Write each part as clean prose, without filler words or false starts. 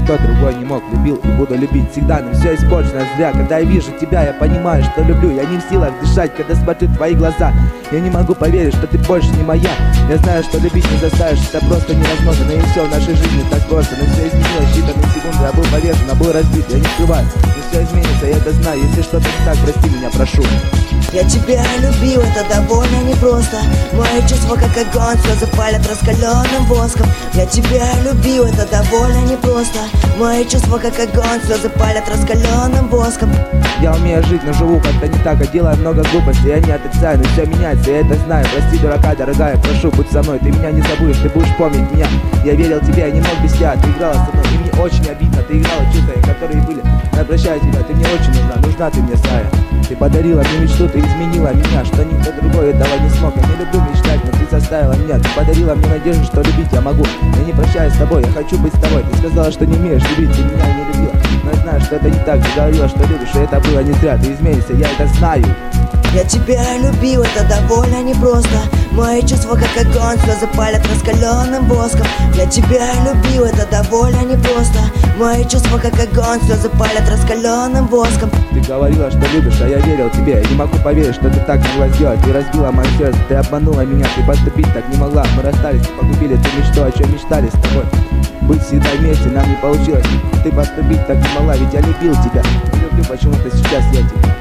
никто другой не мог. Любил и буду любить всегда, но все испорчено зря. Когда я вижу тебя, я понимаю, что люблю. Я не в силах дышать, когда смотрю в твои глаза. Я не могу поверить, что ты больше не моя. Я знаю, что любить не заставишь, это просто невозможно. Но и все в нашей жизни так просто. Но все изменилось, считанные секунды. Я был повешен, а был разбит, я не скрываю. Но все изменится, я это знаю. Если что-то не так, прости меня, прошу. Я тебя любил, это довольно непросто. Мои чувства как огонь, слезы палят раскаленным воском. Я тебя любил, это довольно непросто. Мои чувства как огонь, слезы палят раскаленным воском. Я умею жить, но живу как-то не так, а делаю много глупостей. Я не отрицаю, но все меняется, я это знаю. Прости, дурака, дорогая, прошу, будь со мной. Ты меня не забудешь, ты будешь помнить меня. Я верил в тебя, я не мог без тебя. Ты играла со мной, и мне очень обидно. Ты играла чувства, которые были. Я прощаю тебя, ты мне очень нужна ты мне, Сая. Ты подарила мне мечту, ты изменила меня, что никто другой этого не смог. Я не люблю мечтать, но ты заставила меня. Ты подарила мне надежду, что любить я могу. Я не прощаюсь с тобой, я хочу быть с тобой. Ты сказала, что не умеешь любить, ты меня не любила. Но я знаю, что это не так, ты говорила, что любишь, и это было не зря. Ты изменишься, я это знаю. Я тебя любил, это довольно непросто. Мои чувства как огонь, слезы палят раскаленным воском. Я тебя любил, это довольно непросто. Мои чувства как огонь, слезы палят раскаленным воском. Ты говорила, что любишь, а я верил тебе. Я не могу поверить, что ты так могла сделать. Ты разбила мое сердце, ты обманула меня. Ты поступить так не могла. Мы расстались, погубили ту мечту, о чем мечтали с тобой. Быть всегда вместе нам не получилось. Ты поступить так не могла, ведь я любил тебя. Не люблю почему-то сейчас я тебя.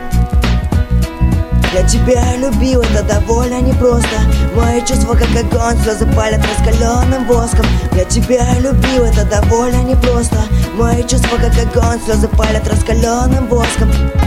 Я тебя любил, это довольно непросто. Мои чувства как огонь, слезы палят раскаленным воском. Я тебя любил, это довольно непросто. Мои чувства как огонь, слезы палят раскаленным воском.